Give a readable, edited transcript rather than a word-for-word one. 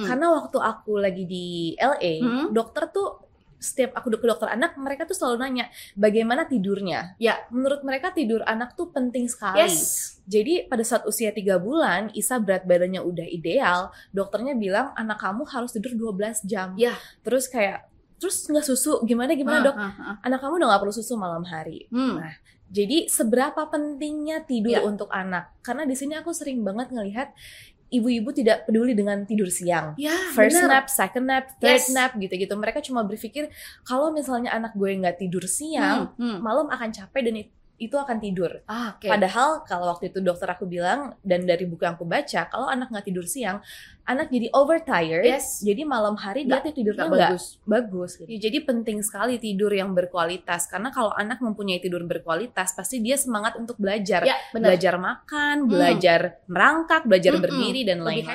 Karena waktu aku lagi di LA, dokter tuh setiap aku ke dokter anak, mereka tuh selalu nanya bagaimana tidurnya. Ya. Menurut mereka tidur anak tuh penting sekali. Yes. Jadi pada saat usia 3 bulan, Isa berat badannya udah ideal, dokternya bilang anak kamu harus tidur 12 jam. Ya. Terus nggak susu, gimana dok? Anak kamu udah nggak perlu susu malam hari. Nah, jadi seberapa pentingnya tidur untuk anak? Karena di sini aku sering banget ngelihat ibu-ibu tidak peduli dengan tidur siang. First nap, second nap, third nap gitu-gitu. Mereka cuma berpikir kalau misalnya anak gue nggak tidur siang, malam akan capek dan itu akan tidur. Padahal kalau waktu itu dokter aku bilang, dan dari buku yang aku baca, kalau anak nggak tidur siang, anak jadi overtired, jadi malam hari dia tidurnya nggak bagus gitu. Ya, jadi penting sekali tidur yang berkualitas, karena kalau anak mempunyai tidur berkualitas, pasti dia semangat untuk belajar, belajar makan, belajar merangkak, belajar berdiri dan lain-lain.